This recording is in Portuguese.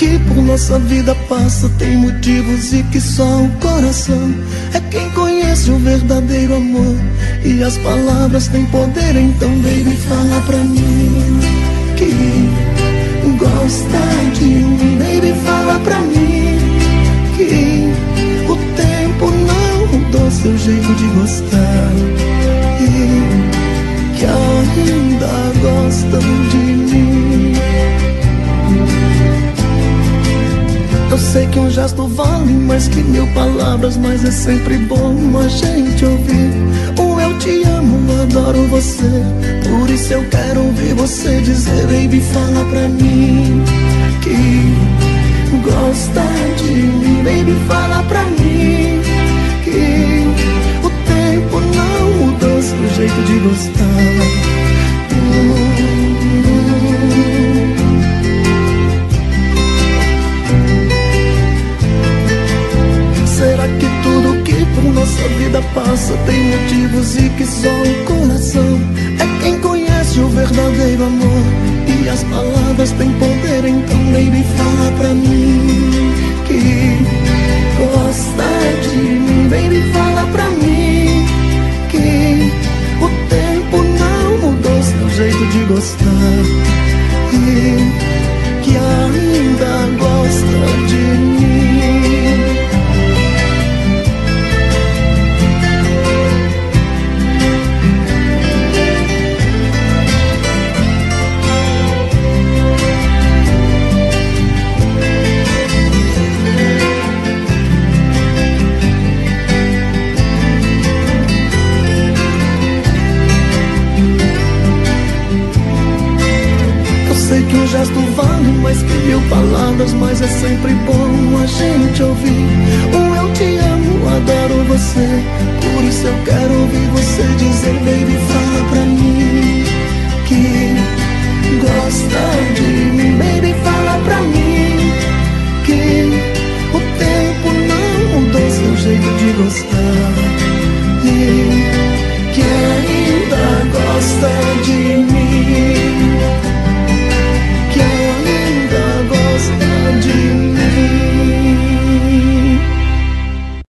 que por nossa vida passa tem motivos e que só o coração é quem conhece o verdadeiro amor. E as palavras têm poder, então baby, fala pra mim que gosta de mim. Baby, fala pra mim que o tempo não mudou seu jeito de gostar e que ainda gostam de mim. Eu sei que um gesto vale mais que 1000 palavras, mas é sempre bom a gente ouvir um eu te amo, adoro você. Por isso eu quero ouvir você dizer, baby, fala pra mim que gosta de mim. Baby, fala pra mim que o tempo não mudou seu jeito de gostar. Será que tudo que por nossa vida passa tem motivos e que só o coração é quem conhece o verdadeiro amor? E as palavras têm poder, então baby, fala pra mim que gosta de mim. Baby, fala pra mim que o tempo não mudou seu jeito de gostar e que ainda gosta de mim. Sei que um gesto vale mais que 1000 palavras, mas é sempre bom a gente ouvir um eu te amo, adoro você. Por isso eu quero ouvir você dizer, baby,